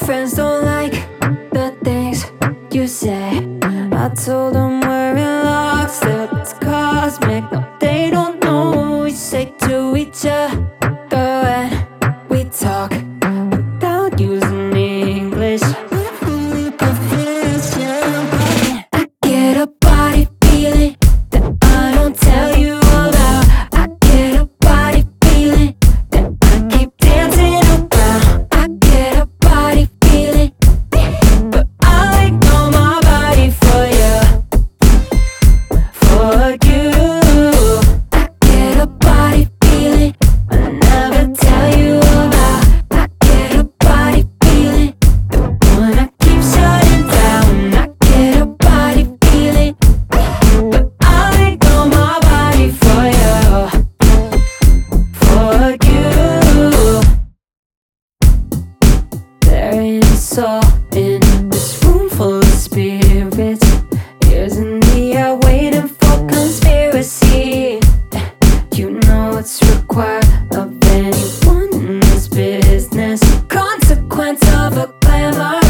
friends don't like the things you say. I told them we're in lockstep, it's cosmic. No, they don't know what we say to each other when we talk without using English. I get a body feeling that I don't tell you about. I get a body feeling that I keep dancing around. I get a body feeling, but I ignore my body for you, for you. I get a body feeling I never tell you about. I get a body feeling, the one I keep shutting down. I get a body feeling, but I ignore my body for you, for you. There ain't a soul in this room full of spirits. Isn't the air waiting for conspiracy? You know what's required of anyone in this business. Consequence of a glamour